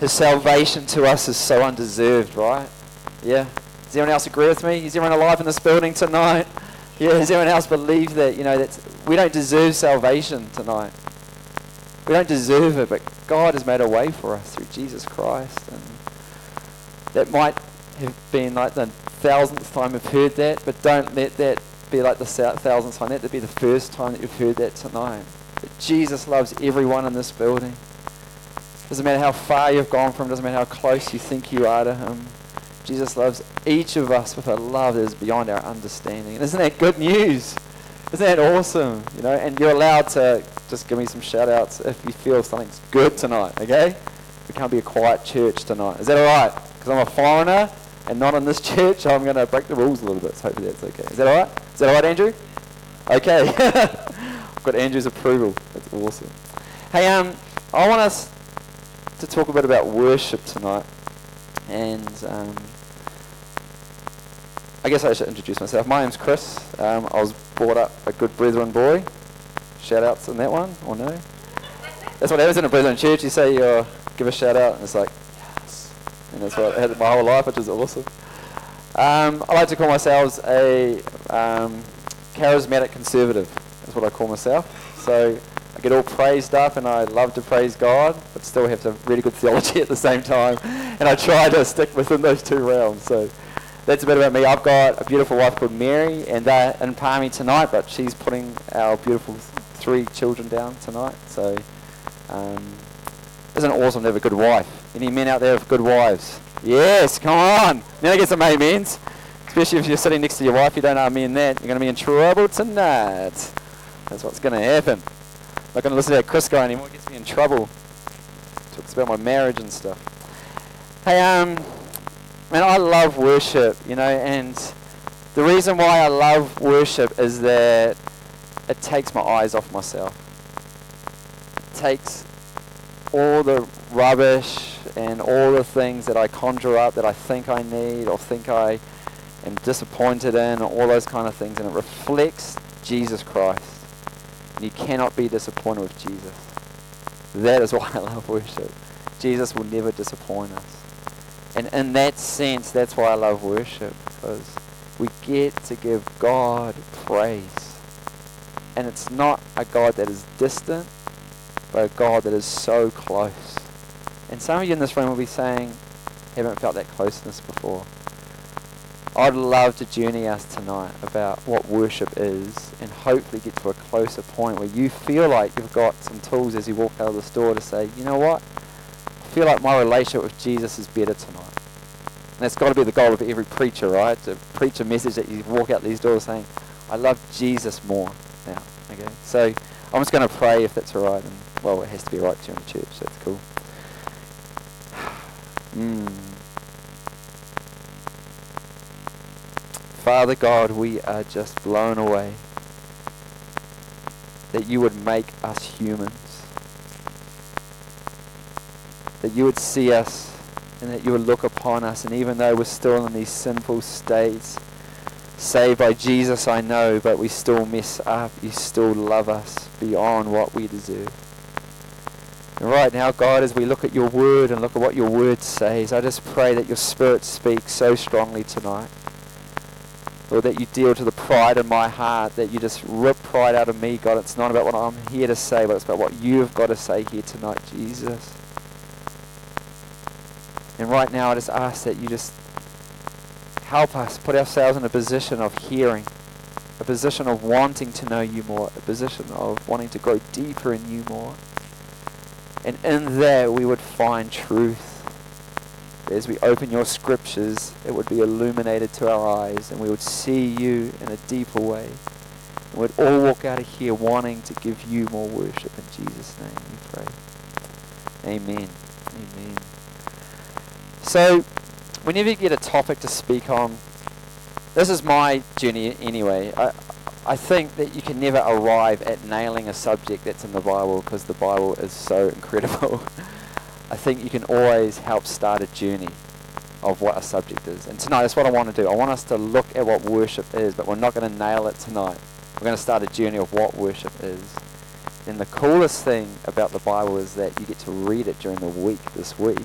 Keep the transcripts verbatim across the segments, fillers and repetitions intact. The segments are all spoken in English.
His salvation to us is so undeserved, right? Yeah. Does anyone else agree with me? Is everyone alive in this building tonight? Yeah, does anyone else believe that, you know, that we don't deserve salvation tonight? We don't deserve it, but God has made a way for us through Jesus Christ. And that might have been like the thousandth time you've heard that, but don't let that be like the thousandth time. Let that be the first time that you've heard that tonight. That Jesus loves everyone in this building. Doesn't matter how far you've gone from, doesn't matter how close you think you are to Him. Jesus loves each of us with a love that is beyond our understanding. And isn't that good news? Isn't that awesome? You know, and you're allowed to just give me some shout outs if you feel something's good tonight, okay? We can't be a quiet church tonight. Is that alright? Because I'm a foreigner and not in this church, I'm going to break the rules a little bit, so hopefully that's okay. Is that alright? Is that alright, Andrew? Okay. I've got Andrew's approval. That's awesome. Hey, um, I want us to talk a bit about worship tonight. And um, I guess I should introduce myself. My name's Chris. Um, I was brought up a good Brethren boy. Shout outs in that one, or no? That's what happens in a Brethren church. You say you uh, give a shout out, and it's like, yes. And that's what I had my whole life, which is awesome. Um, I like to call myself a um, charismatic conservative. That's what I call myself. So I get all praised up and I love to praise God, but still have some really good theology at the same time. And I try to stick within those two realms. So that's a bit about me. I've got a beautiful wife called Mary, and they're in Palmy tonight, but she's putting our beautiful three children down tonight. So um, isn't it awesome to have a good wife? Any men out there with good wives? Yes, come on. Now I get some amens. Especially if you're sitting next to your wife, you don't amen that, you're going to be in trouble tonight. That's what's going to happen. I'm not going to listen to that Chris guy anymore. It gets me in trouble. Talks about my marriage and stuff. Hey, um, man, I love worship, you know, and the reason why I love worship is that it takes my eyes off myself. It takes all the rubbish and all the things that I conjure up that I think I need or think I am disappointed in, or all those kind of things, and it reflects Jesus Christ. And you cannot be disappointed with Jesus. That is why I love worship. Jesus will never disappoint us. And in that sense, that's why I love worship, because we get to give God praise. And it's not a God that is distant, but a God that is so close. And some of you in this room will be saying, haven't felt that closeness before. I'd love to journey us tonight about what worship is, and hopefully get to a closer point where you feel like you've got some tools as you walk out of this door to say, you know what? I feel like my relationship with Jesus is better tonight. And that's got to be the goal of every preacher, right? To preach a message that you walk out these doors saying, I love Jesus more now. Okay, so I'm just going to pray if that's all right. And well, it has to be right to you in the church. So that's cool. Mm. Father God, we are just blown away that you would make us humans, that you would see us and that you would look upon us, and even though we're still in these sinful states, saved by Jesus I know, but we still mess up, you still love us beyond what we deserve. And right now, God, as we look at your word and look at what your word says, I just pray that your Spirit speaks so strongly tonight. Lord, that you deal to the pride in my heart, that you just rip pride out of me, God. It's not about what I'm here to say, but it's about what you've got to say here tonight, Jesus. And right now, I just ask that you just help us put ourselves in a position of hearing, a position of wanting to know you more, a position of wanting to go deeper in you more. And in that, we would find truth. As we open your scriptures, it would be illuminated to our eyes, and we would see you in a deeper way. And we'd all walk out of here wanting to give you more worship. In Jesus' name we pray. Amen. Amen. So, whenever you get a topic to speak on, this is my journey anyway. I, I think that you can never arrive at nailing a subject that's in the Bible, because the Bible is so incredible. I think you can always help start a journey of what a subject is. And tonight, that's what I want to do. I want us to look at what worship is, but we're not going to nail it tonight. We're going to start a journey of what worship is. And the coolest thing about the Bible is that you get to read it during the week, this week.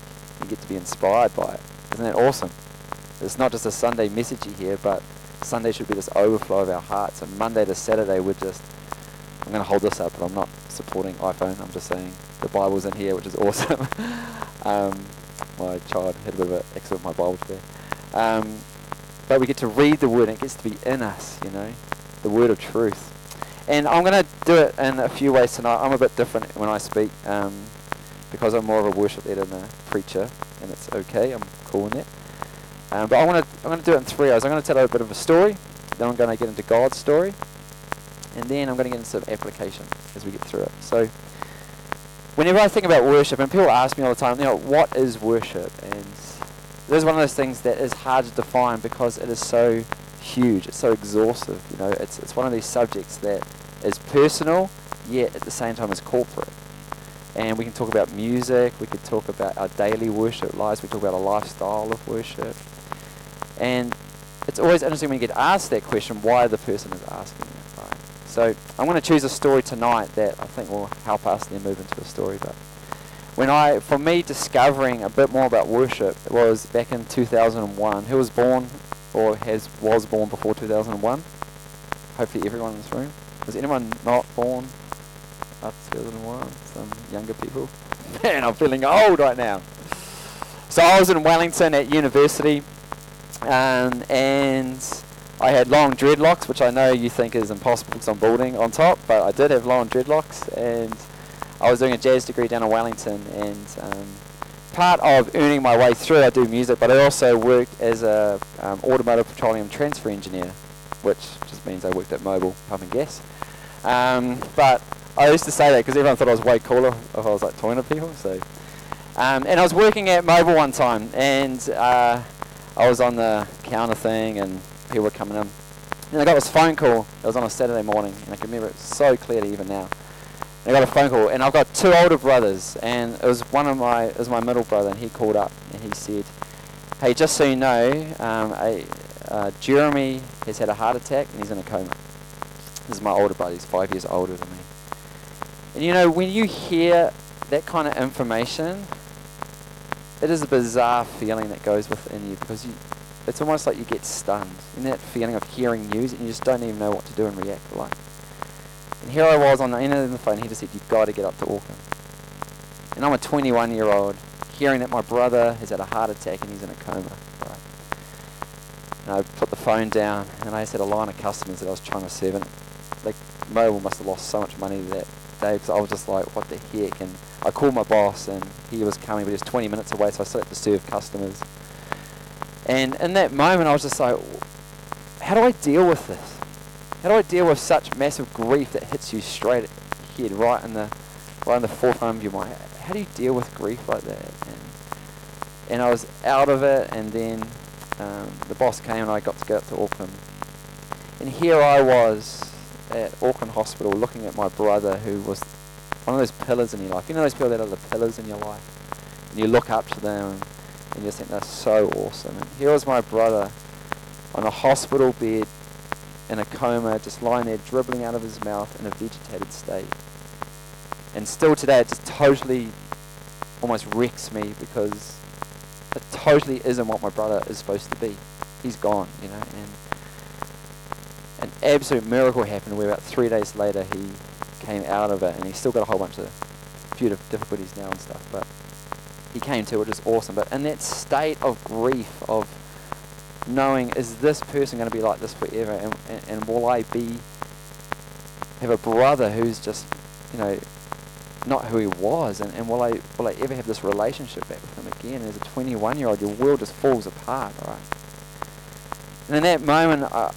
get to be inspired by it. Isn't that awesome? It's not just a Sunday message you hear, but Sunday should be this overflow of our hearts. And Monday to Saturday, we're just, I'm going to hold this up, but I'm not supporting iPhone. I'm just saying the Bible's in here, which is awesome. um, my child had a bit of an accident with my Bible today. Um, but we get to read the Word, and it gets to be in us, you know, the Word of truth. And I'm going to do it in a few ways tonight. I'm a bit different when I speak um, because I'm more of a worship leader than a preacher, and it's okay. I'm cool in that. Um, but I want to. I'm going to do it in three hours. I'm going to tell a bit of a story, then I'm going to get into God's story, and then I'm going to get into some application as we get through it. So, whenever I think about worship, and people ask me all the time, you know, what is worship? And this is one of those things that is hard to define because it is so huge. It's so exhaustive. You know, it's it's one of these subjects that is personal, yet at the same time is corporate. And we can talk about music. We could talk about our daily worship lives. We talk about a lifestyle of worship. And it's always interesting when you get asked that question, why the person is asking it, right? So I'm going to choose a story tonight that I think will help us then move into a story. But when I, for me, discovering a bit more about worship, it was back in two thousand one. Who was born or has was born before two thousand one? Hopefully everyone in this room. Was anyone not born after two thousand one? Some younger people? Man, I'm feeling old right now. So I was in Wellington at university. Um, and I had long dreadlocks, which I know you think is impossible because I'm balding on top, but I did have long dreadlocks, and I was doing a jazz degree down in Wellington, and um, part of earning my way through, I do music, but I also worked as a um, automotive petroleum transfer engineer, which just means I worked at Mobil pumping gas. Um, but I used to say that because everyone thought I was way cooler if I was like talking to people. So, um, and I was working at Mobil one time, and uh, I was on the counter thing, and people were coming in. And I got this phone call. It was on a Saturday morning, and I can remember it so clearly even now. And I got a phone call, and I've got two older brothers, and it was one of my, it was my middle brother, and he called up, and he said, "Hey, just so you know, um, a, uh, Jeremy has had a heart attack, and he's in a coma." This is my older brother. He's five years older than me. And you know, when you hear that kind of information, it is a bizarre feeling that goes within you, because you, it's almost like you get stunned. In that feeling of hearing news, and you just don't even know what to do and react like. And here I was on the end of the phone, he just said, "You've got to get up to Auckland." And I'm a twenty-one-year-old, hearing that my brother has had a heart attack and he's in a coma. Right? And I put the phone down, and I just had a line of customers that I was trying to serve. And like, Mobil must have lost so much money that day, because I was just like, what the heck? And I called my boss, and he was coming, but he was twenty minutes away, so I still had to serve customers. And in that moment, I was just like, how do I deal with this? How do I deal with such massive grief that hits you straight ahead, right in the, right in the forefront of your mind? How do you deal with grief like that? And, and I was out of it, and then um, the boss came, and I got to go up to Auckland. And here I was at Auckland Hospital, looking at my brother, who was one of those pillars in your life. You know those people that are the pillars in your life? And you look up to them, and you just think they're so awesome. And here was my brother on a hospital bed, in a coma, just lying there, dribbling out of his mouth in a vegetated state. And still today, it just totally almost wrecks me, because it totally isn't what my brother is supposed to be. He's gone, you know. And an absolute miracle happened where about three days later he came out of it, and he's still got a whole bunch of few difficulties now and stuff, but he came to it, which is awesome. But in that state of grief, of knowing, is this person going to be like this forever, and, and, and will I be have a brother who's just, you know, not who he was, and, and will I will I ever have this relationship back with him again? And as a twenty-one year old, your world just falls apart, right? And in that moment, I,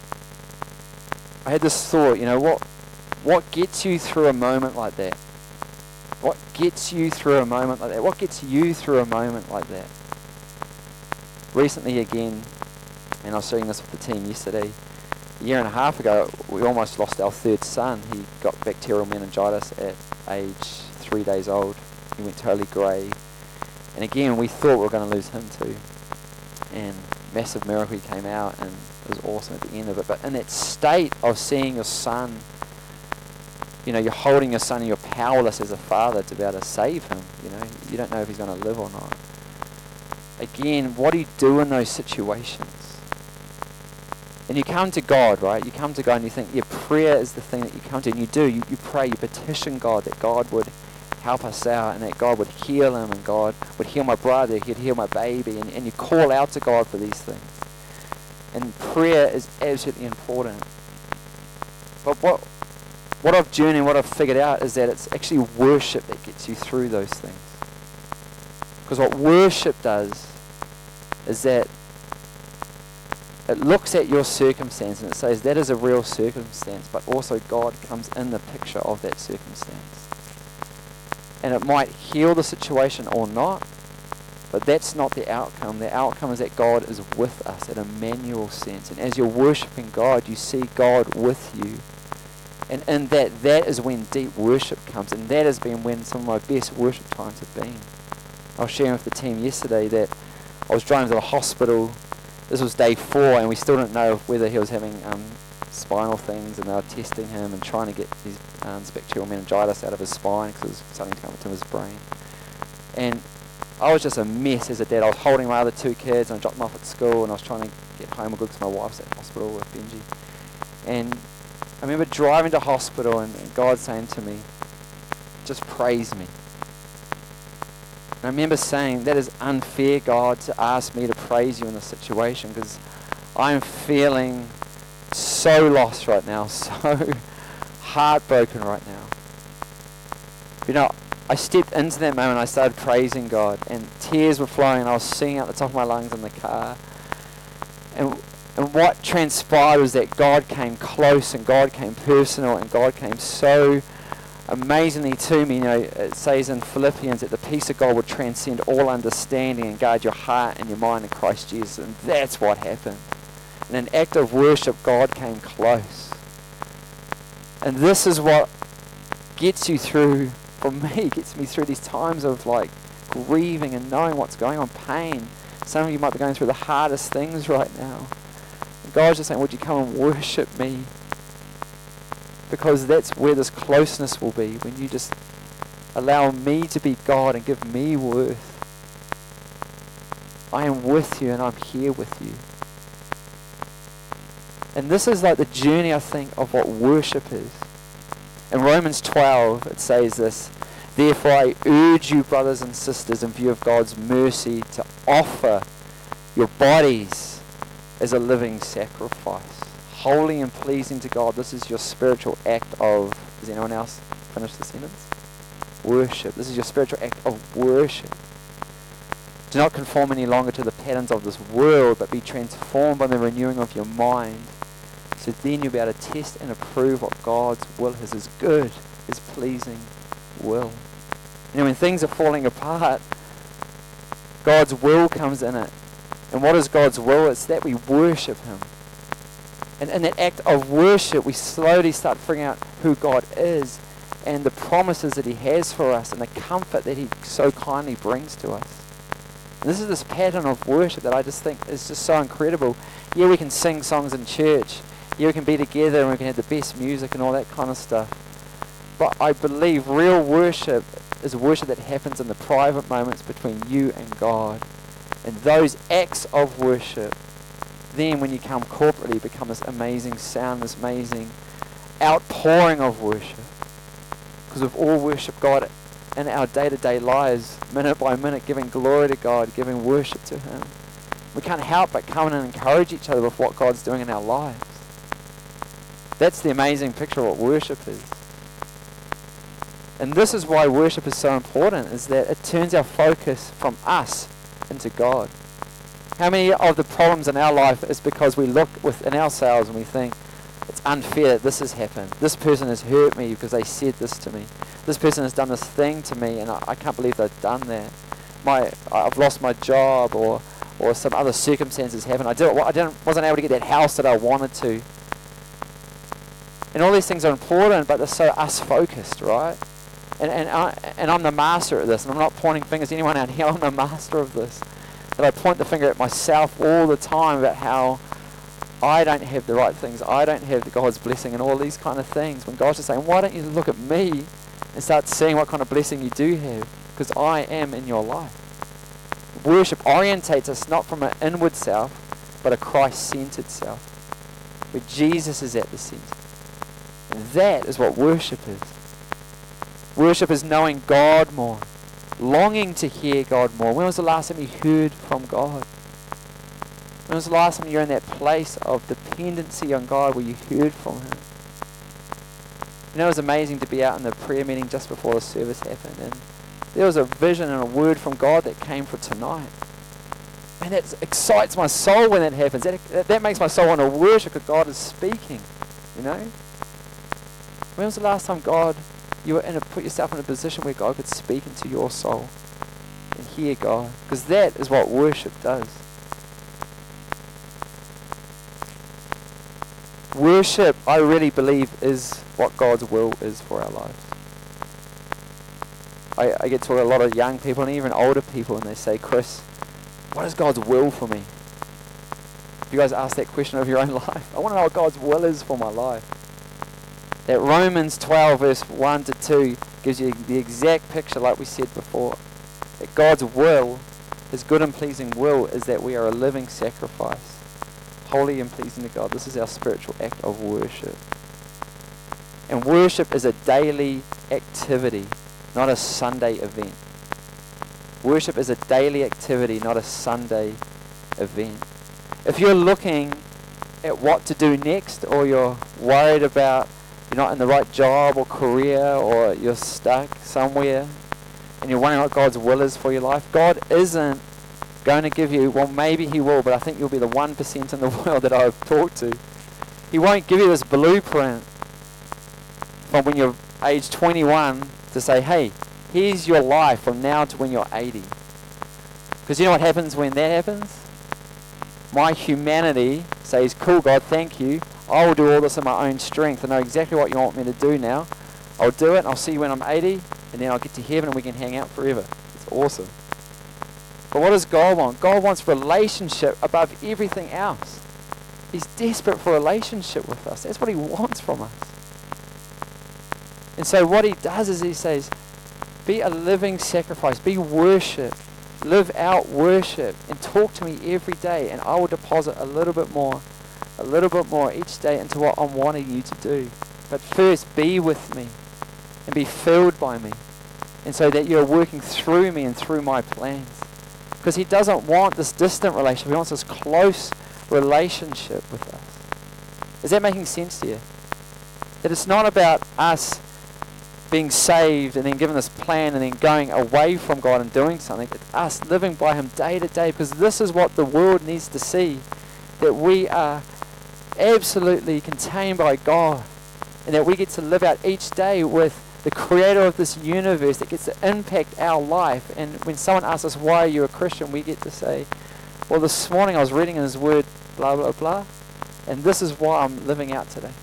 I had this thought, you know, what what gets you through a moment like that? What gets you through a moment like that? What gets you through a moment like that? Recently again, and I was sharing this with the team yesterday, a year and a half ago, we almost lost our third son. He got bacterial meningitis at age three days old. He went totally grey. And again, we thought we were going to lose him too. And massive miracle, he came out, and it was awesome at the end of it. But in that state of seeing your son, you know, you're holding your son and you're powerless as a father to be able to save him. You know, you don't know if he's going to live or not. again, what do you do in those situations? And you come to God, right? You come to God and you think, yeah, prayer is the thing that you come to. And you do. You, you pray. You petition God that God would help us out and that God would heal him and God would heal my brother. He'd heal my baby. And, and you call out to God for these things. And prayer is absolutely important. But what what I've journeyed, what I've figured out is that it's actually worship that gets you through those things. Because what worship does is that it looks at your circumstance and it says that is a real circumstance, but also God comes in the picture of that circumstance. And it might heal the situation or not, but that's not the outcome. The outcome is that God is with us in a Emmanuel sense. And as you're worshiping God, you see God with you. And in that, that is when deep worship comes. And that has been when some of my best worship times have been. I was sharing with the team yesterday that I was driving to the hospital. This was day four, and we still didn't know whether he was having um, spinal things, and they were testing him and trying to get these, um, this bacterial meningitis out of his spine because it was something coming to his brain. And I was just a mess as a dad. I was holding my other two kids, and I dropped them off at school, and I was trying to get home because my wife's at hospital with Benji. And I remember driving to hospital, and, and God saying to me, just praise me. And I remember saying, that is unfair, God, to ask me to praise you in this situation because I'm feeling so lost right now, so heartbroken right now. You know, I stepped into that moment, I started praising God, and tears were flowing, and I was singing out the top of my lungs in the car. And, and what transpired was that God came close, and God came personal, and God came so amazingly to me. You know, it says in Philippians that the peace of God will transcend all understanding and guard your heart and your mind in Christ Jesus. And that's what happened. In an act of worship, God came close. And this is what gets you through, for me, gets me through these times of like grieving and knowing what's going on, pain. Some of you might be going through the hardest things right now. And God's just saying, would you come and worship me? Because that's where this closeness will be, when you just allow me to be God and give me worth. I am with you and I'm here with you. And this is like the journey, I think, of what worship is. In Romans twelve, it says this, therefore I urge you, brothers and sisters, in view of God's mercy, to offer your bodies as a living sacrifice, holy and pleasing to God. This is your spiritual act of, does anyone else finish the sentence? Worship. This is your spiritual act of worship. Do not conform any longer to the patterns of this world, but be transformed by the renewing of your mind. So then you'll be able to test and approve what God's will is, his good, his pleasing will. You know, when things are falling apart, God's will comes in it. And what is God's will? It's that we worship him. And in that act of worship, we slowly start figuring out who God is and the promises that he has for us and the comfort that he so kindly brings to us. And this is this pattern of worship that I just think is just so incredible. Yeah, we can sing songs in church. Yeah, we can be together and we can have the best music and all that kind of stuff. But I believe real worship is worship that happens in the private moments between you and God. And those acts of worship, then when you come corporately, become this amazing sound, this amazing outpouring of worship. Because we've all worshipped God in our day-to-day lives, minute by minute, giving glory to God, giving worship to him. We can't help but come in and encourage each other with what God's doing in our lives. That's the amazing picture of what worship is. And this is why worship is so important, is that it turns our focus from us into God. How many of the problems in our life is because we look within ourselves and we think, it's unfair that this has happened. This person has hurt me because they said this to me. This person has done this thing to me and I, I can't believe they've done that. My, I've lost my job, or or some other circumstances happen. I, did, I didn't, wasn't able to get that house that I wanted to. And all these things are important, but they're so us-focused, right? And and, I, and I'm the master at this, and I'm not pointing fingers at anyone out here. I'm the master of this. That I point the finger at myself all the time about how I don't have the right things. I don't have God's blessing and all these kind of things. When God's just saying, why don't you look at me and start seeing what kind of blessing you do have? Because I am in your life. worship orientates us not from an inward self, but a Christ-centered self, where Jesus is at the center. And that is what worship is. Worship is knowing God more, longing to hear God more. When was the last time you heard from God? When was the last time you were in that place of dependency on God where you heard from Him? You know, it was amazing to be out in the prayer meeting just before the service happened, and there was a vision and a word from God that came for tonight. And that excites my soul when that happens. That, that, that makes my soul want to worship because God is speaking, you know? When was the last time God, you were in a, put yourself in a position where God could speak into your soul and hear God? Because that is what worship does. Worship, I really believe, is what God's will is for our lives. I, I get to a lot of young people and even older people, and they say, Chris, what is God's will for me? Have you guys asked that question of your own life? I want to know what God's will is for my life. That Romans twelve verse one to two gives you the exact picture like we said before. That God's will, His good and pleasing will, is that we are a living sacrifice, holy and pleasing to God. This is our spiritual act of worship. And worship is a daily activity, not a Sunday event. Worship is a daily activity, not a Sunday event. If you're looking at what to do next, or you're worried about you're not in the right job or career, or you're stuck somewhere, and you're wondering what God's will is for your life, God isn't going to give you, well, maybe He will, but I think you'll be the one percent in the world that I've talked to. He won't give you this blueprint from when you're age twenty-one to say, hey, here's your life from now to when you're eighty. Because you know what happens when that happens? My humanity says, cool, God, thank you. I will do all this in my own strength. I know exactly what you want me to do now. I'll do it, and I'll see you when I'm eighty, and then I'll get to heaven and we can hang out forever. It's awesome. But what does God want? God wants relationship above everything else. He's desperate for a relationship with us. That's what He wants from us. And so what He does is He says, be a living sacrifice. Be worship. Live out worship. And talk to me every day. And I will deposit a little bit more, a little bit more each day into what I'm wanting you to do. But first, be with me. And be filled by me. And so that you're working through me and through my plans. Because He doesn't want this distant relationship. He wants this close relationship with us. Is that making sense to you? That it's not about us being saved and then given this plan and then going away from God and doing something. It's us living by Him day to day, because this is what the world needs to see. That we are absolutely contained by God, and that we get to live out each day with the Creator of this universe that gets to impact our life. And when someone asks us, why are you a Christian, we get to say, well, this morning I was reading in His Word, blah, blah, blah, and this is why I'm living out today.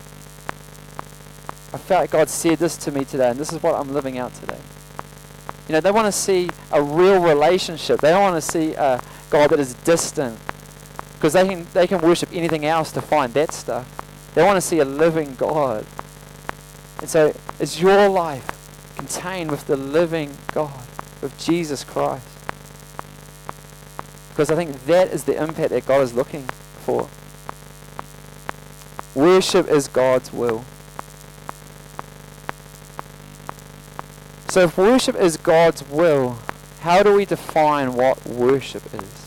I felt like God said this to me today, and this is what I'm living out today. You know, they want to see a real relationship. They don't want to see a God that is distant, because they can, they can worship anything else to find that stuff. They want to see a living God. And so, is your life contained with the living God, with Jesus Christ? Because I think that is the impact that God is looking for. Worship is God's will. So if worship is God's will, how do we define what worship is?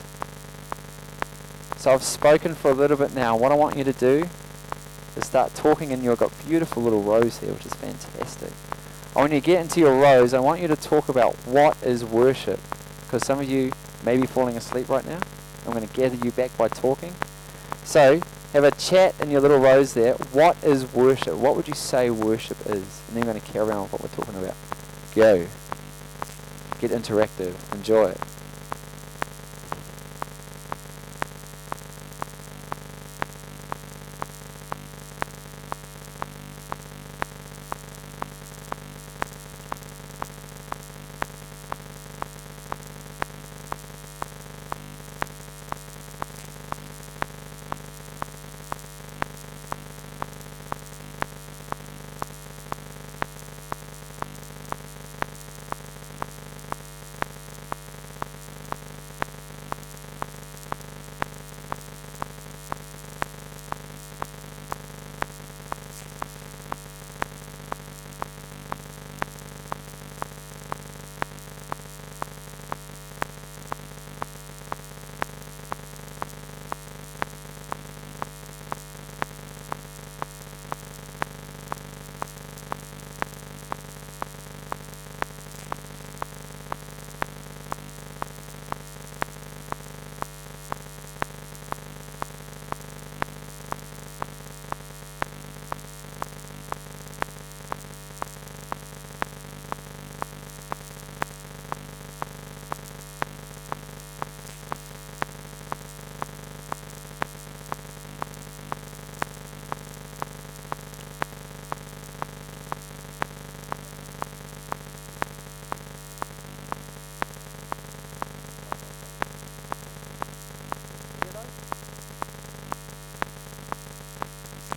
So I've spoken for a little bit now. What I want you to do is start talking, and you've got beautiful little rows here, which is fantastic. I want you to get into your rows. I want you to talk about what is worship, because some of you may be falling asleep right now. I'm going to gather you back by talking. So have a chat in your little rows there. What is worship? What would you say worship is? And then we're going to carry on with what we're talking about. Go. Get interactive. Enjoy it.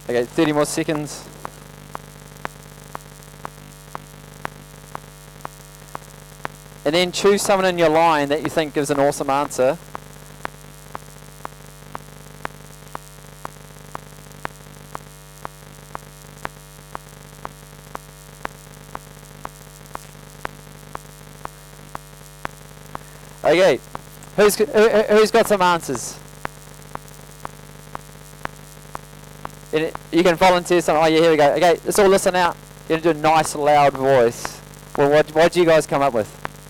Okay, thirty more seconds. And then choose someone in your line that you think gives an awesome answer. Okay, who's who, who's got some answers? And you can volunteer something. Oh yeah, here we go. Okay, let's all listen out. You're gonna do a nice loud voice. Well, what what do you guys come up with?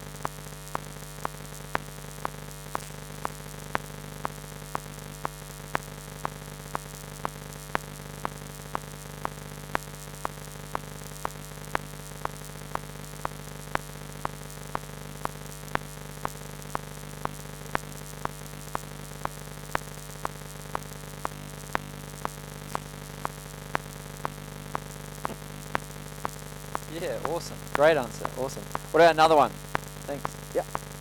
Yeah, awesome. Great answer. Awesome. What about another one? Thanks. Yeah.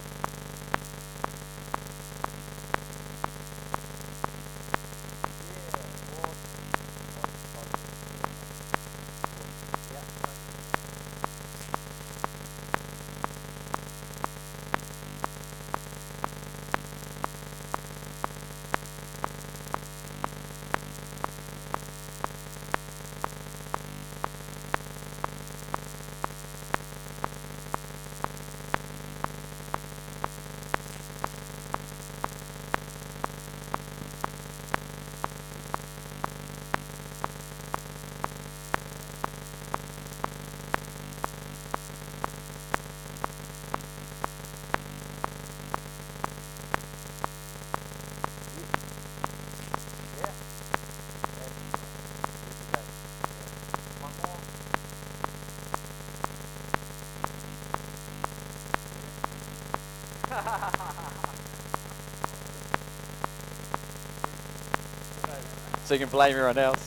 So you can blame everyone else.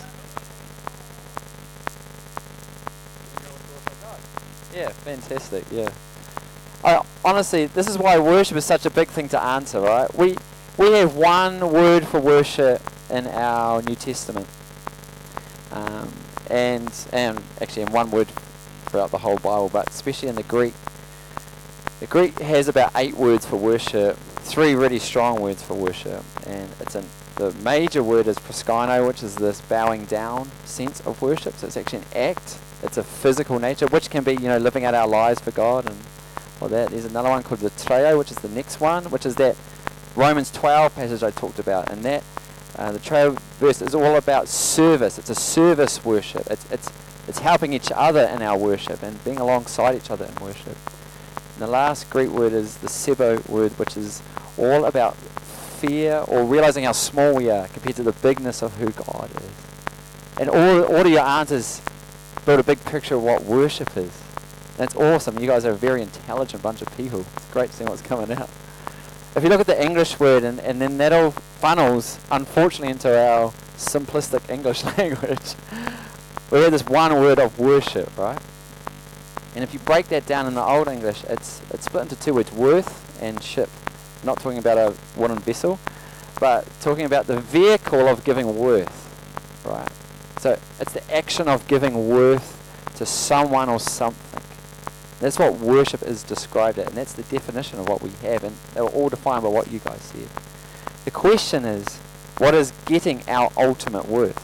Yeah, fantastic. Yeah. I, honestly, this is why worship is such a big thing to answer, right? We we have one word for worship in our New Testament, um, and and actually in one word throughout the whole Bible, but especially in the Greek. The Greek has about eight words for worship, three really strong words for worship, and it's an the major word is proskyno, which is this bowing down sense of worship. So it's actually an act. It's a physical nature, which can be, you know, living out our lives for God and all that. There's another one called latreo, which is the next one, which is that Romans twelve passage I talked about. And that uh, the latreo verse is all about service. It's a service worship. It's it's it's helping each other in our worship and being alongside each other in worship. And the last Greek word is the sebo word, which is all about fear or realizing how small we are compared to the bigness of who God is. And all, all of your answers build a big picture of what worship is. And it's awesome. You guys are a very intelligent bunch of people. It's great seeing what's coming out. If you look at the English word, and, and then that all funnels, unfortunately, into our simplistic English language, we have this one word of worship, right? And if you break that down in the Old English, it's it's split into two words, worth and ship. Not talking about a wooden vessel, but talking about the vehicle of giving worth, right? So it's the action of giving worth to someone or something. That's what worship is described at, and that's the definition of what we have, and they were all defined by what you guys said. The question is, what is getting our ultimate worth?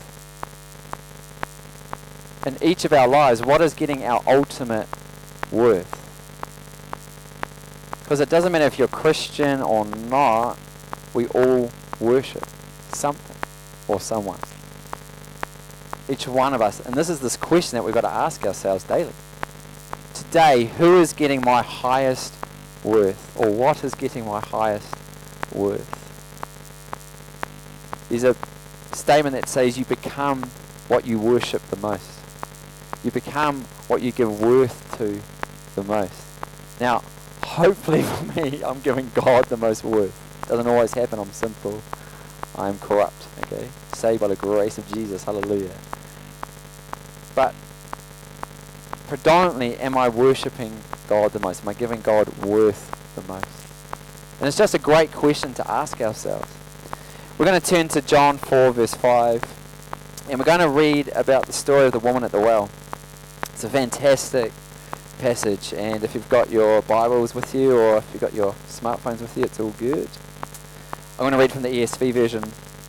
In each of our lives, what is getting our ultimate worth? Because it doesn't matter if you're Christian or not, we all worship something or someone. Each one of us. And this is this question that we've got to ask ourselves daily. Today, who is getting my highest worth? Or what is getting my highest worth? There's a statement that says you become what you worship the most. You become what you give worth to the most. Now, hopefully for me, I'm giving God the most worth. Doesn't always happen. I'm sinful. I am corrupt. Okay, saved by the grace of Jesus. Hallelujah. But predominantly, am I worshiping God the most? Am I giving God worth the most? And it's just a great question to ask ourselves. We're going to turn to John four, verse five. And we're going to read about the story of the woman at the well. It's a fantastic passage, and if you've got your Bibles with you or if you've got your smartphones with you, it's all good. I'm going to read from the E S V version.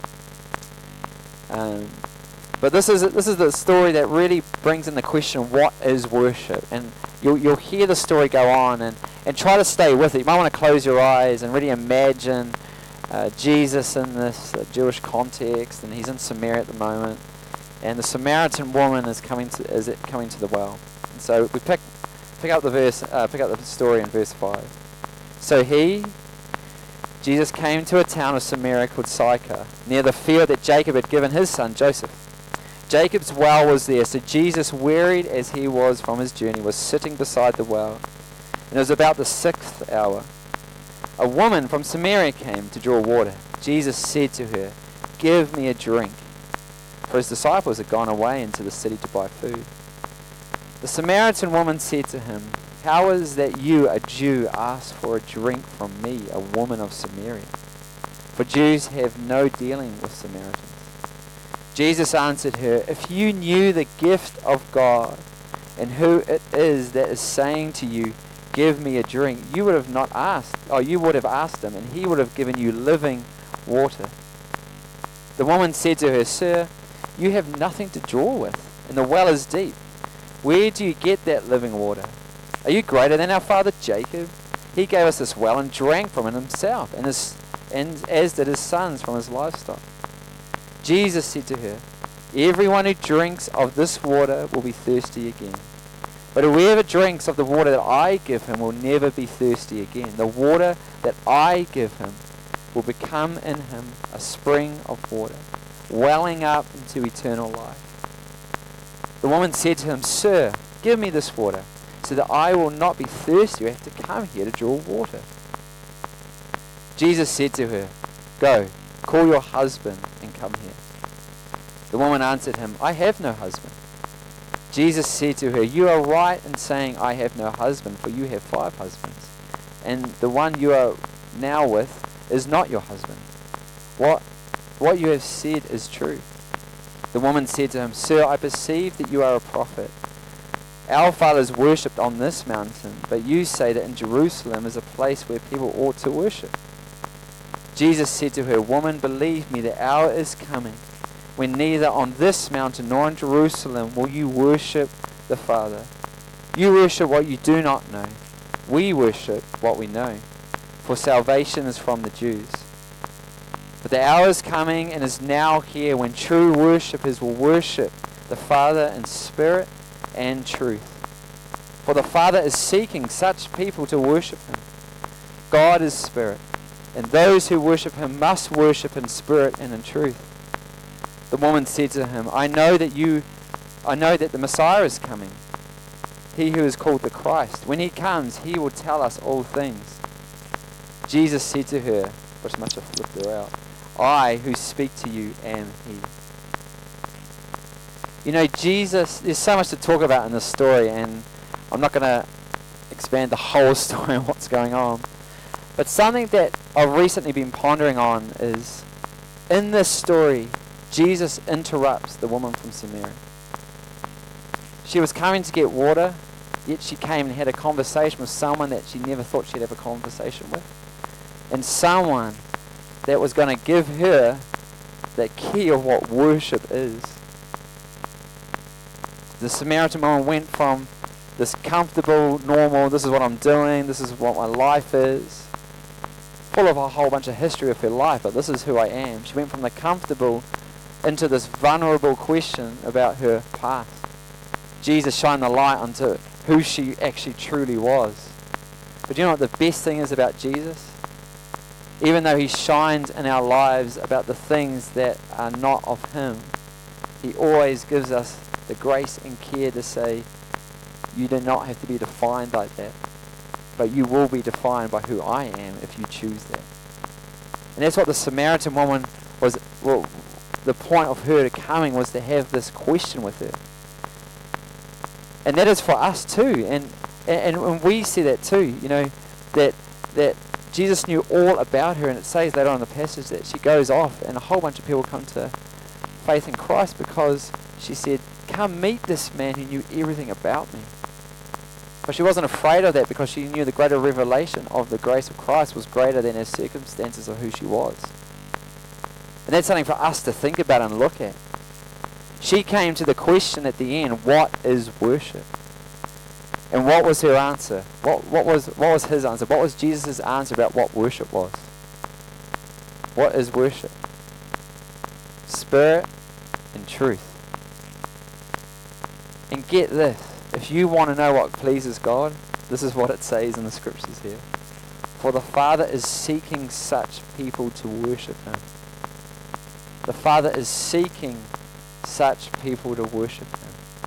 Um, but this is this is the story that really brings in the question, what is worship? And you'll, you'll hear the story go on, and, and try to stay with it. You might want to close your eyes and really imagine uh, Jesus in this uh, Jewish context, and he's in Samaria at the moment, and the Samaritan woman is coming to is it coming to the well. And so we pick pick up the verse, uh, pick up the story in verse five. So he, Jesus, came to a town of Samaria called Sychar, near the field that Jacob had given his son Joseph. Jacob's well was there, so Jesus, wearied as he was from his journey, was sitting beside the well. And it was about the sixth hour. A woman from Samaria came to draw water. Jesus said to her, "Give me a drink." For his disciples had gone away into the city to buy food. The Samaritan woman said to him, "How is that you, a Jew, ask for a drink from me, a woman of Samaria? For Jews have no dealing with Samaritans." Jesus answered her, "If you knew the gift of God and who it is that is saying to you, 'Give me a drink,' you would have not asked, or you would have asked him, and he would have given you living water." The woman said to her, "Sir, you have nothing to draw with, and the well is deep. Where do you get that living water? Are you greater than our father Jacob? He gave us this well and drank from it himself, and, his, and as did his sons from his livestock." Jesus said to her, "Everyone who drinks of this water will be thirsty again. But whoever drinks of the water that I give him will never be thirsty again. The water that I give him will become in him a spring of water, welling up into eternal life." The woman said to him, "Sir, give me this water, so that I will not be thirsty or have to come here to draw water." Jesus said to her, "Go, call your husband and come here." The woman answered him, "I have no husband." Jesus said to her, "You are right in saying, 'I have no husband,' for you have five husbands, and the one you are now with is not your husband. What, what you have said is true." The woman said to him, "Sir, I perceive that you are a prophet. Our fathers worshipped on this mountain, but you say that in Jerusalem is a place where people ought to worship." Jesus said to her, "Woman, believe me, the hour is coming when neither on this mountain nor in Jerusalem will you worship the Father. You worship what you do not know. We worship what we know, for salvation is from the Jews. But the hour is coming and is now here when true worshippers will worship the Father in spirit and truth. For the Father is seeking such people to worship him. God is spirit, and those who worship him must worship in spirit and in truth." The woman said to him, I know that you I know that the Messiah is coming, he who is called the Christ. When he comes, he will tell us all things." Jesus said to her, which must have flipped her out, "I who speak to you am he." You know, Jesus, there's so much to talk about in this story, and I'm not going to expand the whole story on what's going on. But something that I've recently been pondering on is, in this story, Jesus interrupts the woman from Samaria. She was coming to get water, yet she came and had a conversation with someone that she never thought she'd have a conversation with. And someone that was going to give her the key of what worship is. The Samaritan woman went from this comfortable, normal, this is what I'm doing, this is what my life is, full of a whole bunch of history of her life, but this is who I am. She went from the comfortable into this vulnerable question about her past. Jesus shined the light onto who she actually truly was. But you know what the best thing is about Jesus? Even though he shines in our lives about the things that are not of him, he always gives us the grace and care to say, you do not have to be defined like that, but you will be defined by who I am if you choose that. And that's what the Samaritan woman was, well, the point of her coming was to have this question with her. And that is for us too. And and, and we see that too, you know, that that Jesus knew all about her, and it says later on in the passage that she goes off and a whole bunch of people come to faith in Christ because she said, come meet this man who knew everything about me. But she wasn't afraid of that because she knew the greater revelation of the grace of Christ was greater than her circumstances of who she was. And that's something for us to think about and look at. She came to the question at the end, what is worship? And what was her answer? What, what, was, what was his answer? What was Jesus' answer about what worship was? What is worship? Spirit and truth. And get this. If you want to know what pleases God, this is what it says in the scriptures here. For the Father is seeking such people to worship him. The Father is seeking such people to worship him.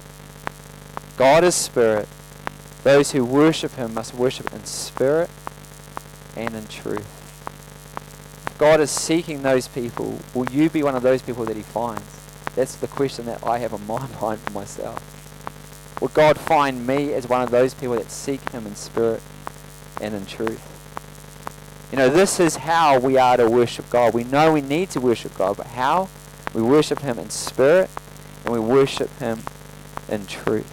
God is spirit. Those who worship him must worship in spirit and in truth. If God is seeking those people, will you be one of those people that he finds? That's the question that I have on my mind for myself. Will God find me as one of those people that seek him in spirit and in truth? You know, this is how we are to worship God. We know we need to worship God, but how? We worship him in spirit and we worship him in truth.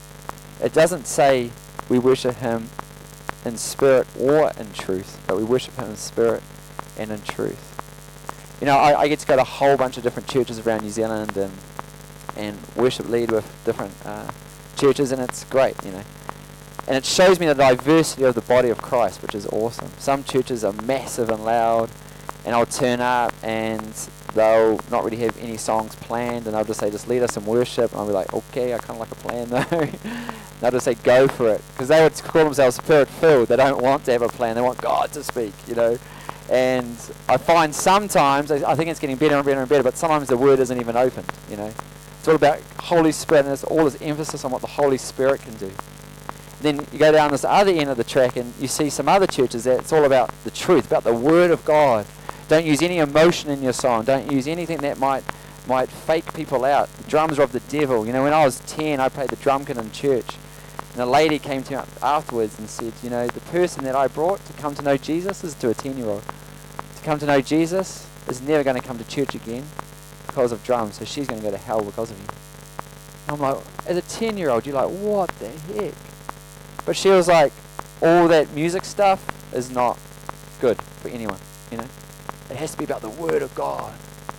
It doesn't say we worship him in spirit or in truth, but we worship him in spirit and in truth. You know, I, I get to go to a whole bunch of different churches around New Zealand and and worship lead with different uh, churches, and it's great, you know. And it shows me the diversity of the body of Christ, which is awesome. Some churches are massive and loud, and I'll turn up and they'll not really have any songs planned, and they'll just say, just lead us in worship, and I'll be like, okay, I kind of like a plan though. And they'll just say, go for it, because they would call themselves spirit-filled. They don't want to have a plan, they want God to speak, you know. And I find sometimes, I think it's getting better and better and better, but sometimes the word isn't even opened, you know. It's all about Holy Spirit, and there's all this emphasis on what the Holy Spirit can do. Then you go down this other end of the track and you see some other churches that it's all about the truth, about the Word of God. Don't use any emotion in your song. Don't use anything that might might fake people out. The drums are of the devil. You know, when I was ten, I played the drum kit in church. And a lady came to me afterwards and said, you know, the person that I brought to come to know Jesus, is to a ten-year-old, to come to know Jesus is never going to come to church again because of drums, so she's going to go to hell because of you. And I'm like, as a ten-year-old, you're like, what the heck? But she was like, all that music stuff is not good for anyone, you know. It has to be about the Word of God.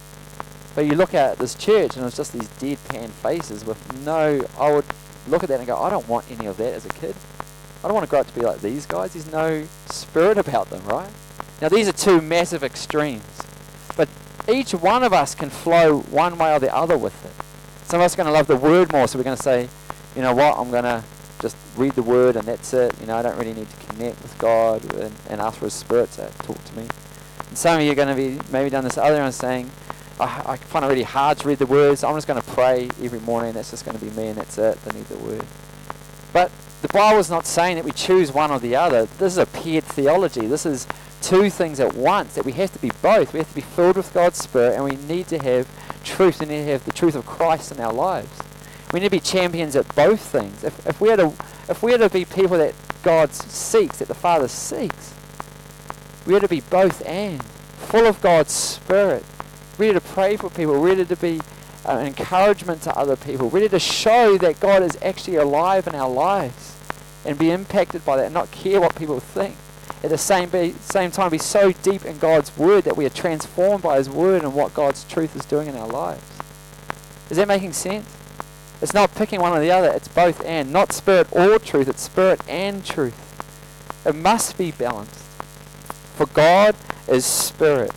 But you look at this church and it's just these deadpan faces with no, I would look at that and go, I don't want any of that as a kid. I don't want to grow up to be like these guys. There's no spirit about them, right? Now these are two massive extremes. But each one of us can flow one way or the other with it. Some of us are going to love the Word more, so we're going to say, you know what, I'm going to just read the Word and that's it. You know, I don't really need to connect with God and, and ask for His Spirit to talk to me. And some of you are going to be maybe down this other and saying, I, I find it really hard to read the Word, so I'm just going to pray every morning. That's just going to be me and that's it. I need the Word. But the Bible's not saying that we choose one or the other. This is a paired theology. This is two things at once, that we have to be both. We have to be filled with God's Spirit, and we need to have truth. We need to have the truth of Christ in our lives. We need to be champions at both things. If, if we are to, if we are to be people that God seeks, that the Father seeks, we are to be both and, full of God's Spirit, ready to pray for people, ready to be uh, an encouragement to other people, ready to show that God is actually alive in our lives, and be impacted by that, and not care what people think. At the same, be, same time, be so deep in God's Word that we are transformed by His Word and what God's truth is doing in our lives. Is that making sense? It's not picking one or the other, it's both and. Not spirit or truth, it's spirit and truth. It must be balanced. For God is spirit.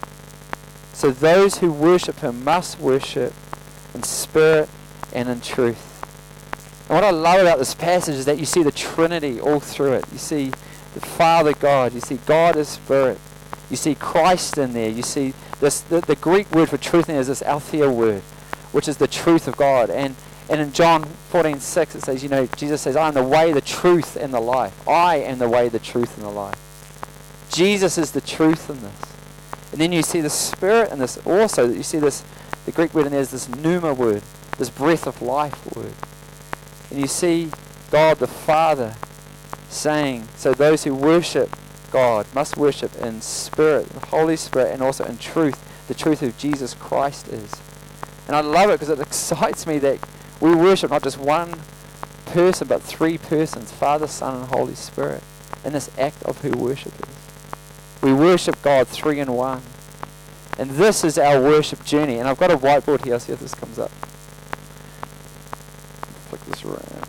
So those who worship Him must worship in spirit and in truth. And what I love about this passage is that you see the Trinity all through it. You see the Father God, you see God is spirit. You see Christ in there. You see this the, the Greek word for truth in there is this aletheia word, which is the truth of God. And And in John fourteen six it says, you know, Jesus says, I am the way, the truth, and the life. I am the way, the truth, and the life. Jesus is the truth in this. And then you see the Spirit in this also. You see this, the Greek word in there is this pneuma word, this breath of life word. And you see God the Father saying, so those who worship God must worship in spirit, the Holy Spirit, and also in truth, the truth of Jesus Christ is. And I love it because it excites me that we worship not just one person, but three persons, Father, Son, and Holy Spirit, in this act of who worship is. We worship God three in one. And this is our worship journey. And I've got a whiteboard here. See if this comes up. Flick this around.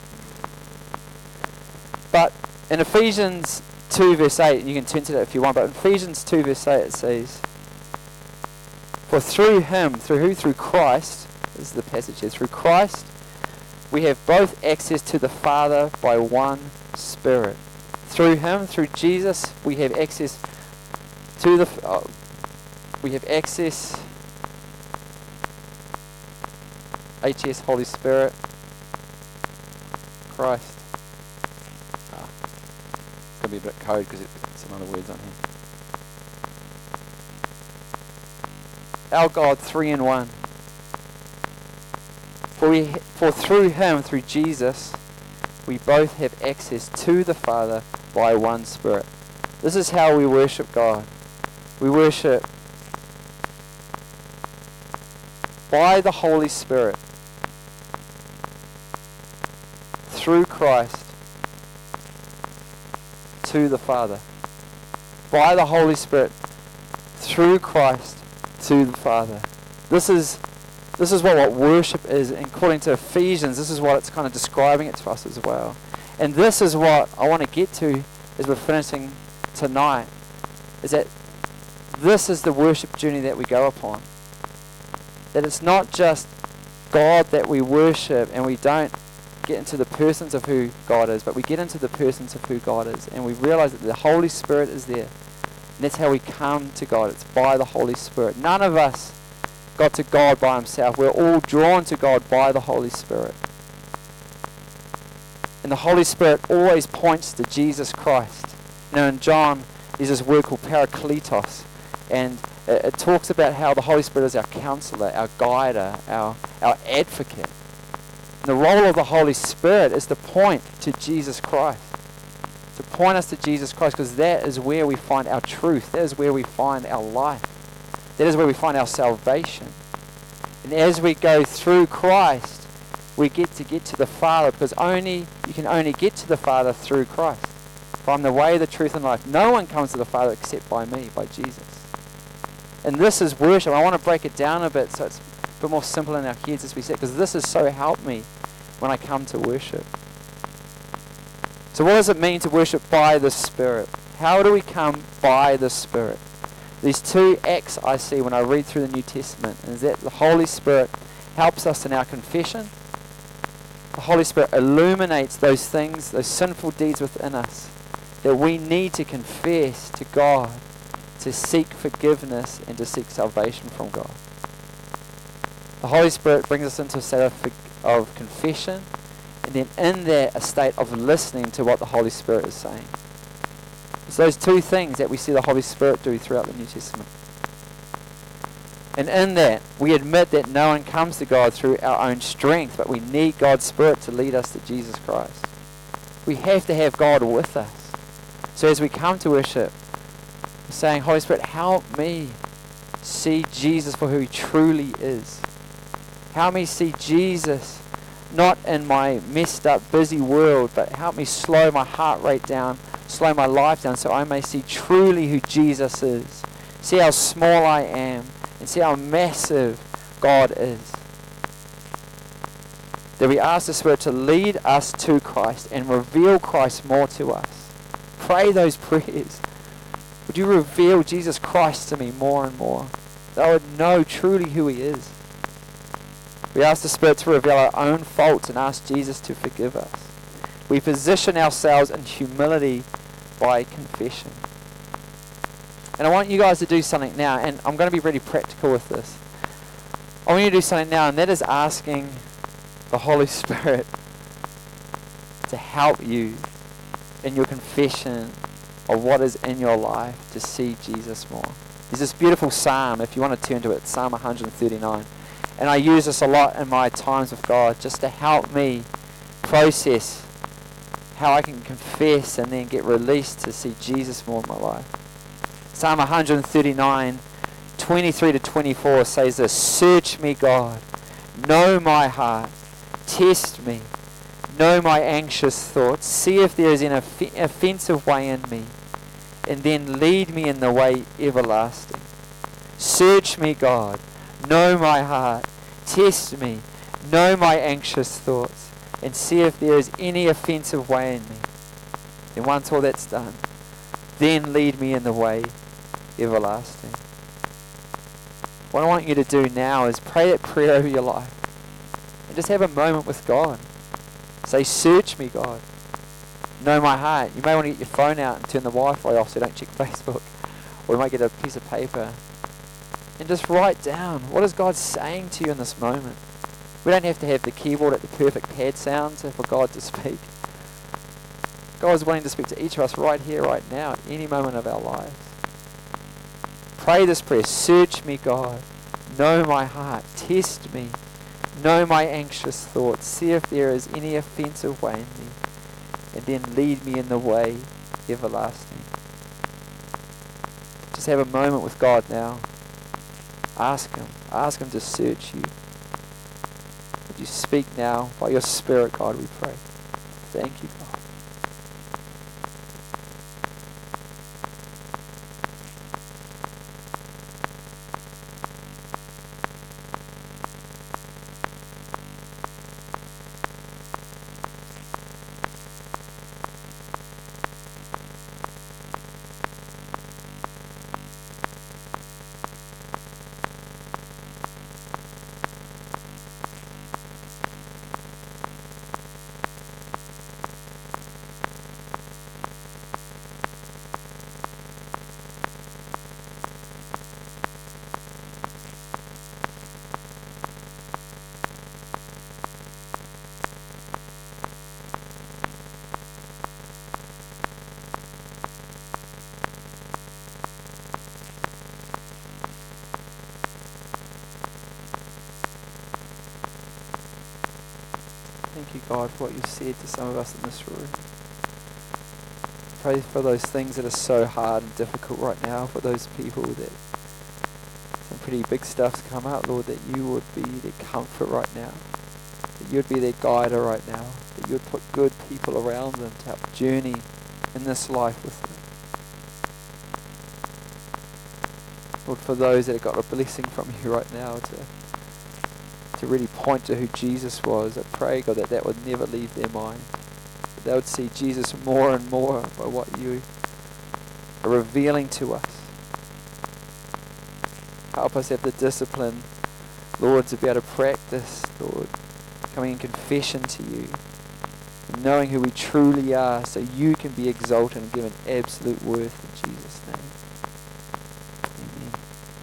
But in Ephesians two verse eight, and you can turn to that if you want, but in Ephesians two verse eight it says, for through him, through who? Through Christ, this is the passage here, through Christ we have both access to the Father by one Spirit. Through him, through Jesus, we have access to the, uh, we have access, H S, Holy Spirit, Christ. Ah, it's going to be a bit code because it's some other words on here. Our God, three in one. For, we, for through him, through Jesus, we both have access to the Father by one Spirit. This is how we worship God. We worship by the Holy Spirit, through Christ, to the Father. By the Holy Spirit, through Christ, to the Father. This is this is what, what worship is, and according to Ephesians, this is what it's kind of describing it to us as well. And this is what I want to get to as we're finishing tonight, is that this is the worship journey that we go upon. That it's not just God that we worship and we don't get into the persons of who God is, but we get into the persons of who God is, and we realize that the Holy Spirit is there. And that's how we come to God. It's by the Holy Spirit. None of us got to God by himself. We're all drawn to God by the Holy Spirit. And the Holy Spirit always points to Jesus Christ. You know, in John, there's this word called parakletos. And it, it talks about how the Holy Spirit is our counselor, our guider, our, our advocate. And the role of the Holy Spirit is to point to Jesus Christ. To point us to Jesus Christ, because that is where we find our truth. That is where we find our life. That is where we find our salvation. And as we go through Christ, we get to get to the Father, because only you can only get to the Father through Christ. For I'm the way, the truth, and life. No one comes to the Father except by me, by Jesus. And this is worship. I want to break it down a bit so it's a bit more simple in our heads as we say, because this has so helped me when I come to worship. So what does it mean to worship by the Spirit? How do we come by the Spirit? These two acts I see when I read through the New Testament is that the Holy Spirit helps us in our confession. The Holy Spirit illuminates those things, those sinful deeds within us that we need to confess to God, to seek forgiveness and to seek salvation from God. The Holy Spirit brings us into a state of, of confession, and then in that a state of listening to what the Holy Spirit is saying. It's those two things that we see the Holy Spirit do throughout the New Testament. And in that, we admit that no one comes to God through our own strength, but we need God's Spirit to lead us to Jesus Christ. We have to have God with us. So as we come to worship, we're saying, Holy Spirit, help me see Jesus for who he truly is. Help me see Jesus not in my messed up, busy world, but help me slow my heart rate down, slow my life down, so I may see truly who Jesus is. See how small I am, and see how massive God is. That we ask the Spirit to lead us to Christ and reveal Christ more to us. Pray those prayers. Would you reveal Jesus Christ to me more and more, that I would know truly who he is. We ask the Spirit to reveal our own faults and ask Jesus to forgive us. We position ourselves in humility by confession. And I want you guys to do something now, and I'm going to be really practical with this. I want you to do something now, and that is asking the Holy Spirit to help you in your confession of what is in your life to see Jesus more. There's this beautiful psalm, if you want to turn to it, Psalm one thirty-nine. And I use this a lot in my times with God just to help me process how I can confess and then get released to see Jesus more in my life. Psalm one thirty-nine, twenty-three to twenty-four says this: Search me, God, Know my heart. Test me. Know my anxious thoughts. See if there is an off- offensive way in me, and then lead me in the way everlasting. Search me, God. Know my heart. Test me. Know my anxious thoughts, and see if there is any offensive way in me. And once all that's done, then lead me in the way everlasting. What I want you to do now is pray that prayer over your life. And just have a moment with God. Say, search me, God. Know my heart. You may want to get your phone out and turn the Wi-Fi off so you don't check Facebook. Or you might get a piece of paper. And just write down, what is God saying to you in this moment? We don't have to have the keyboard at the perfect pad sound for God to speak. God is wanting to speak to each of us right here, right now, at any moment of our lives. Pray this prayer. Search me, God. Know my heart. Test me. Know my anxious thoughts. See if there is any offensive way in me. And then lead me in the way everlasting. Just have a moment with God now. Ask Him. Ask Him to search you. Would you speak now by your Spirit, God, we pray. Thank you, God. Thank you, God, for what you've said to some of us in this room. Pray for those things that are so hard and difficult right now, for those people that some pretty big stuff's come out, Lord, that you would be their comfort right now, that you would be their guider right now, that you would put good people around them to help journey in this life with them. Lord, for those that have got a blessing from you right now to to really point to who Jesus was, I pray, God, that that would never leave their mind. That they would see Jesus more and more by what you are revealing to us. Help us have the discipline, Lord, to be able to practice, Lord, coming in confession to you, and knowing who we truly are, so you can be exalted and given absolute worth in Jesus' name. Amen.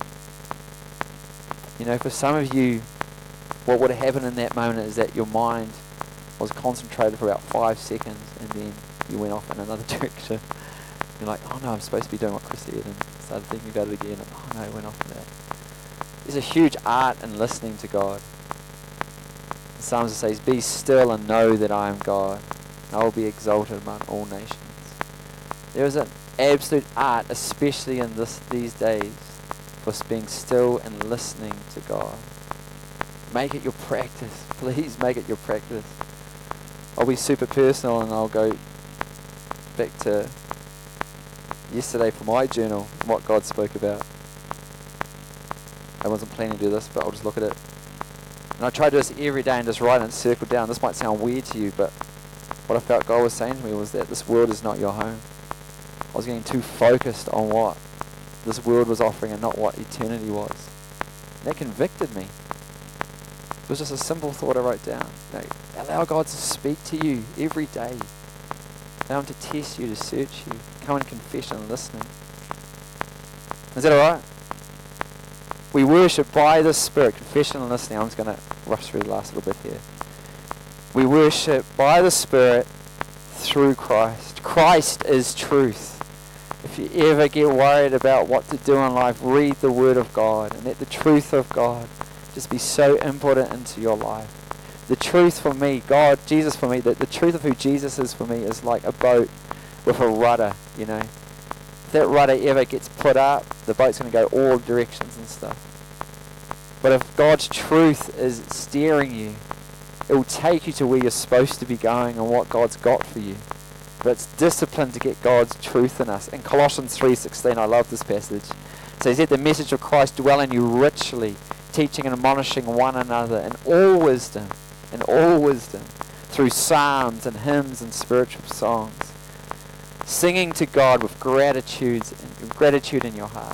You know, for some of you, what would have happened in that moment is that your mind was concentrated for about five seconds and then you went off in another direction. You're like, oh no, I'm supposed to be doing what Chris said, and started thinking about it again, and oh no, I went off in that. There's a huge art in listening to God. The Psalms says, be still and know that I am God, and I will be exalted among all nations. There is an absolute art, especially in this these days, for being still and listening to God. Make it your practice. Please make it your practice. I'll be super personal and I'll go back to yesterday for my journal and what God spoke about. I wasn't planning to do this, but I'll just look at it. And I try to do this every day and just write it and circle down. This might sound weird to you, but what I felt God was saying to me was that this world is not your home. I was getting too focused on what this world was offering and not what eternity was. And that convicted me. It was just a simple thought I wrote down. You know, allow God to speak to you every day. Allow Him to test you, to search you. Come in confession and listening. Is that alright? We worship by the Spirit. Confession and listening. I'm just going to rush through the last little bit here. We worship by the Spirit through Christ. Christ is truth. If you ever get worried about what to do in life, read the Word of God and let the truth of God just be so important into your life. The truth for me, God, Jesus for me, the, the truth of who Jesus is for me is like a boat with a rudder, you know. If that rudder ever gets put up, the boat's going to go all directions and stuff. But if God's truth is steering you, it will take you to where you're supposed to be going and what God's got for you. But it's discipline to get God's truth in us. In Colossians three sixteen, I love this passage. It says, "Let the message of Christ dwell in you richly, teaching and admonishing one another in all wisdom, in all wisdom, through psalms and hymns and spiritual songs, singing to God with gratitude, gratitude in your heart."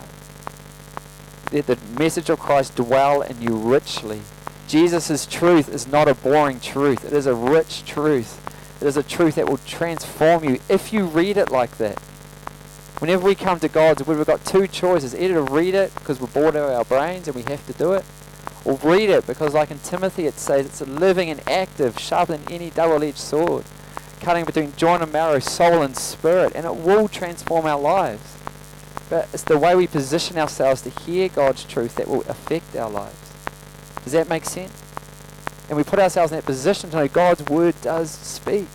Let the message of Christ dwell in you richly. Jesus' truth is not a boring truth. It is a rich truth. It is a truth that will transform you if you read it like that. Whenever we come to God's Word, we've got two choices. Either to read it because we're bored out of our brains and we have to do it, or read it because, like in Timothy, it says it's a living and active, sharper than any double-edged sword, cutting between joint and marrow, soul and spirit, and it will transform our lives. But it's the way we position ourselves to hear God's truth that will affect our lives. Does that make sense? And we put ourselves in that position to know God's Word does speak.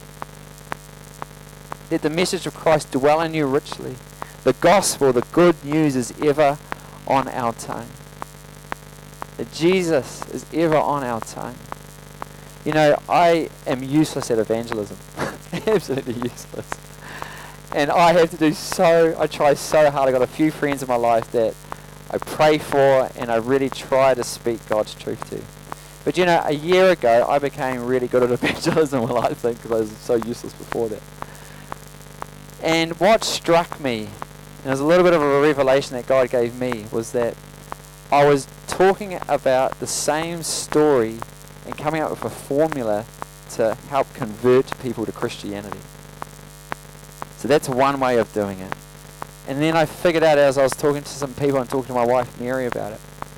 Let the message of Christ dwell in you richly. The gospel, the good news, is ever on our tongue. That Jesus is ever on our tongue. You know, I am useless at evangelism. Absolutely useless. And I have to do so, I try so hard. I've got a few friends in my life that I pray for and I really try to speak God's truth to. But you know, a year ago, I became really good at evangelism, well, I think, because I was so useless before that. And what struck me, and it was a little bit of a revelation that God gave me, was that I was talking about the same story and coming up with a formula to help convert people to Christianity. So that's one way of doing it. And then I figured out as I was talking to some people and talking to my wife Mary about it,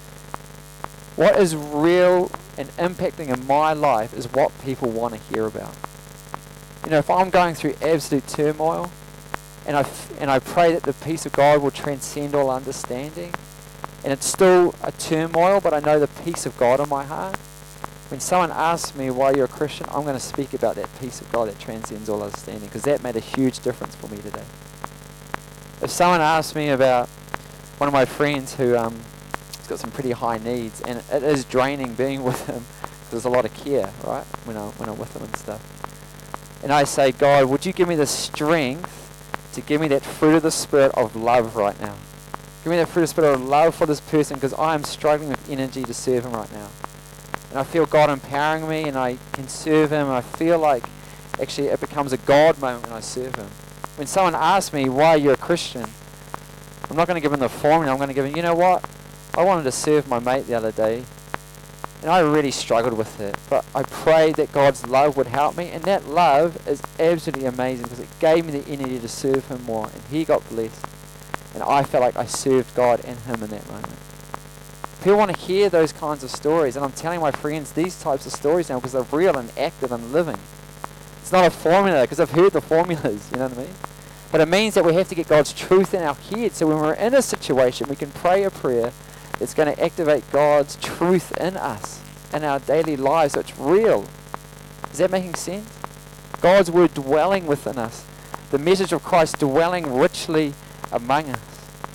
what is real and impacting in my life is what people want to hear about. You know, if I'm going through absolute turmoil, and I, f- and I pray that the peace of God will transcend all understanding, and it's still a turmoil, but I know the peace of God in my heart, when someone asks me why you're a Christian, I'm going to speak about that peace of God that transcends all understanding, because that made a huge difference for me today. If someone asks me about one of my friends who um, has got some pretty high needs, and it is draining being with him, because there's a lot of care, right, when, I, when I'm with him and stuff. And I say, God, would you give me the strength to give me that fruit of the Spirit of love right now? Give me that fruit of the Spirit of love for this person, because I am struggling with energy to serve him right now. And I feel God empowering me, and I can serve him, and I feel like actually it becomes a God moment when I serve him. When someone asks me why you're a Christian, I'm not going to give them the formula. I'm going to give them, you know what? I wanted to serve my mate the other day, and I really struggled with it. But I prayed that God's love would help me, and that love is absolutely amazing because it gave me the energy to serve him more, and he got blessed. And I felt like I served God and him in that moment. People want to hear those kinds of stories, and I'm telling my friends these types of stories now because they're real and active and living. It's not a formula, because I've heard the formulas, you know what I mean? But it means that we have to get God's truth in our head, so when we're in a situation, we can pray a prayer that's going to activate God's truth in us, in our daily lives, so it's real. Is that making sense? God's Word dwelling within us. The message of Christ dwelling richly among us.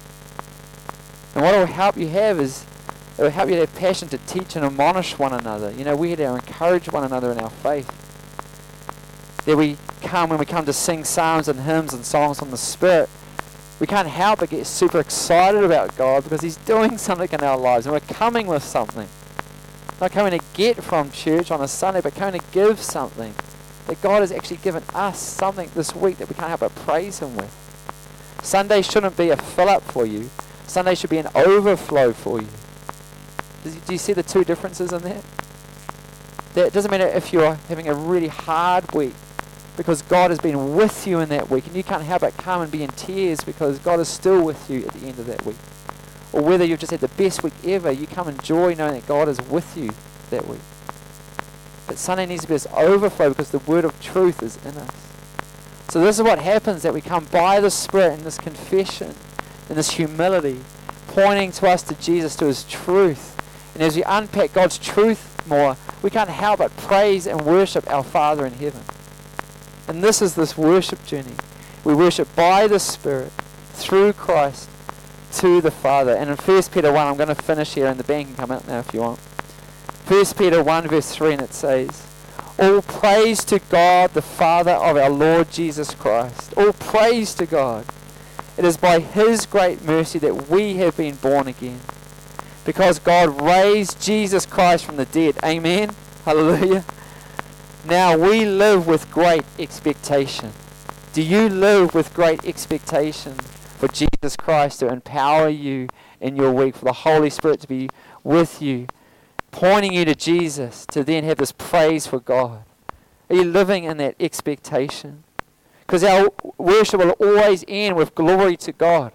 And what it will help you have is, it will help you to have passion to teach and admonish one another. You know, we have to encourage one another in our faith. That we come, when we come to sing psalms and hymns and songs from the Spirit, we can't help but get super excited about God because He's doing something in our lives, and we're coming with something. Not coming to get from church on a Sunday, but coming to give something. That God has actually given us something this week that we can't help but praise Him with. Sunday shouldn't be a fill-up for you. Sunday should be an overflow for you. Do you see the two differences in that? That it doesn't matter if you're having a really hard week, because God has been with you in that week, and you can't help but come and be in tears because God is still with you at the end of that week. Or whether you've just had the best week ever, you come and joy knowing that God is with you that week. But Sunday needs to be this overflow because the word of truth is in us. So this is what happens, that we come by the Spirit in this confession, in this humility, pointing to us to Jesus, to His truth. And as we unpack God's truth more, we can't help but praise and worship our Father in heaven. And this is this worship journey. We worship by the Spirit, through Christ, to the Father. And in First Peter one, I'm going to finish here, and the band can come out now if you want. First Peter one verse three, and it says, all praise to God, the Father of our Lord Jesus Christ. All praise to God. It is by His great mercy that we have been born again, because God raised Jesus Christ from the dead. Amen. Hallelujah. Now we live with great expectation. Do you live with great expectation for Jesus Christ to empower you in your week, for the Holy Spirit to be with you, pointing you to Jesus, to then have this praise for God? Are you living in that expectation? Because our worship will always end with glory to God.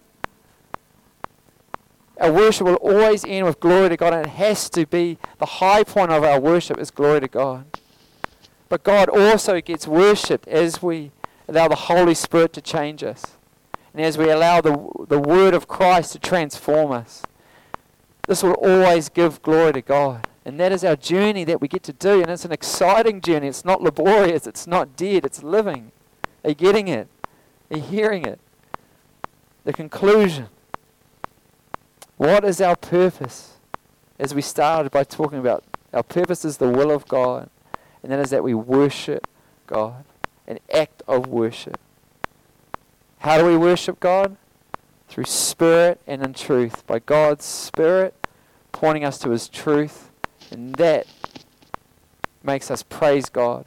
Our worship will always end with glory to God, and it has to be the high point of our worship is glory to God. But God also gets worshipped as we allow the Holy Spirit to change us, and as we allow the, the Word of Christ to transform us. This will always give glory to God. And that is our journey that we get to do. And it's an exciting journey. It's not laborious. It's not dead. It's living. Are you getting it? Are you hearing it? The conclusion. What is our purpose? As we started by talking about, our purpose is the will of God. And that is that we worship God. An act of worship. How do we worship God? Through spirit and in truth. By God's Spirit pointing us to His truth. And that makes us praise God.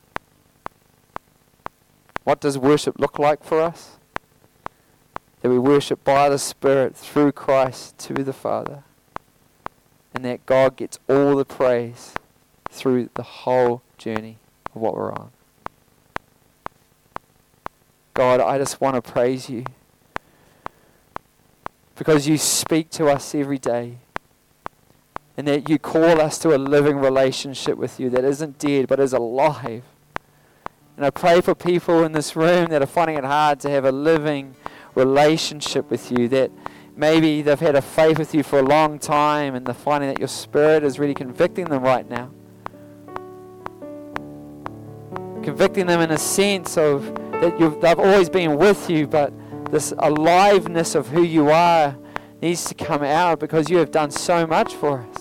What does worship look like for us? That we worship by the Spirit through Christ to the Father. And that God gets all the praise through the whole journey of what we're on. God, I just want to praise You, because You speak to us every day. And that You call us to a living relationship with You that isn't dead but is alive. And I pray for people in this room that are finding it hard to have a living relationship with You, that maybe they've had a faith with You for a long time and they're finding that Your Spirit is really convicting them right now. Convicting them in a sense of that you've, they've always been with You, but this aliveness of who You are needs to come out because You have done so much for us.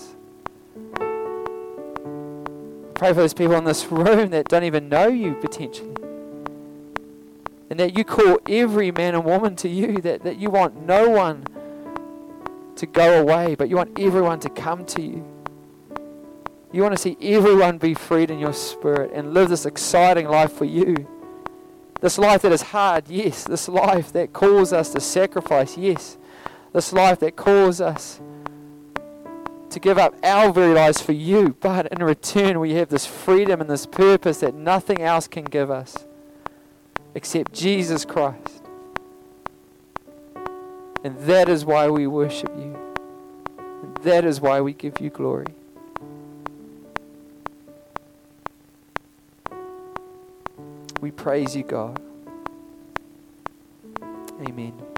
Pray for those people in this room that don't even know You potentially. And that You call every man and woman to You, that, that You want no one to go away, but You want everyone to come to You. You want to see everyone be freed in Your Spirit and live this exciting life for You. This life that is hard, yes. This life that calls us to sacrifice, yes. This life that calls us to give up our very lives for You, but in return we have this freedom and this purpose that nothing else can give us except Jesus Christ. And that is why we worship You. And that is why we give You glory. We praise You, God. Amen.